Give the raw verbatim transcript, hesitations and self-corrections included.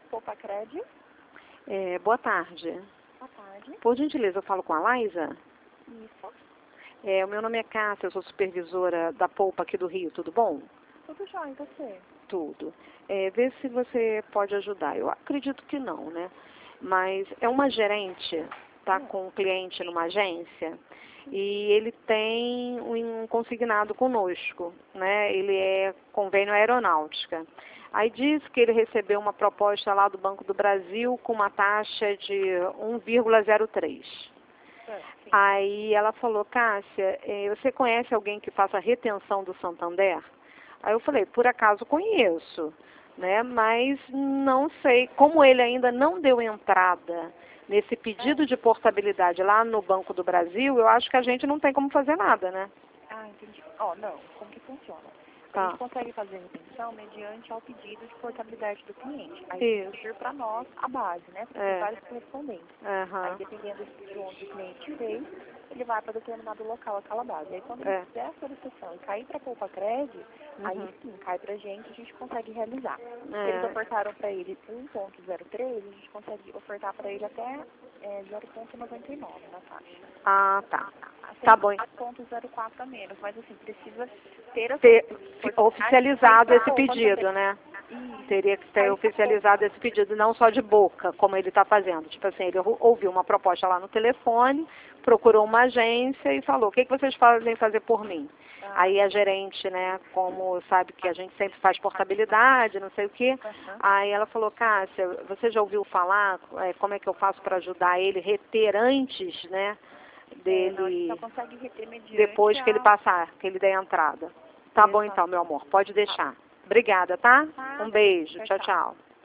Polpacred. É, boa tarde. Boa tarde. Por gentileza, eu falo com a Laísa? Isso. É, o meu nome é Cássia, eu sou supervisora da Polpa aqui do Rio, tudo bom? Tudo jóia, e você? Tudo. É, vê se você pode ajudar. Eu acredito que não, né? Mas é uma gerente, tá Hum. com um cliente numa agência e ele tem um consignado conosco, né? Ele é convênio aeronáutica. Aí diz que ele recebeu uma proposta lá do Banco do Brasil com uma taxa de um vírgula zero três. É, sim. Aí ela falou, Cássia, eh, você conhece alguém que faça retenção do Santander? Aí eu falei, por acaso conheço, né? Mas não sei, como ele ainda não deu entrada nesse pedido de portabilidade lá no Banco do Brasil, eu acho que a gente não tem como fazer nada, né? Ah, entendi. Ó, não, como que funciona? A Tá. gente consegue fazer retenção mediante ao pedido de portabilidade do cliente. Aí tem Isso. que vir para nós a base, né? Porque tem É. vários correspondentes. Aí Aham. dependendo de onde o cliente veio, ele vai para determinado local, aquela base. Aí quando ele É. fizer a solicitação e cair para a Polpacred, aí Uhum. sim, cai para a gente, a gente consegue realizar. Se eles É. ofertaram para ele um ponto zero três, a gente consegue ofertar para ele até é, zero ponto noventa e nove na taxa. Ah, tá. Tem Tá bom. zero ponto zero quatro a menos, mas assim, precisa ter a Ter por- oficializado cair esse pra polpa pedido, também. né? Isso. Teria que ter Cair pra oficializado polpa. esse pedido, não só de boca, como ele está fazendo. Tipo assim, ele ou- ouviu uma proposta lá no telefone, procurou uma agência e falou, o que, que vocês podem fazer por mim? Ah, Aí a gerente, né, como sabe que a gente sempre faz portabilidade, não sei o quê, aham. aí ela falou, Cássia, você já ouviu falar é, como é que eu faço para ajudar ele reter antes, né, É, não, a gente só dele, consegue reter mediante depois que ele a... passar, que ele der a entrada. Tá bom Exato. então, meu amor, pode deixar. Obrigada, tá? Tá, Um beijo, tchau, tchau, tchau. tchau.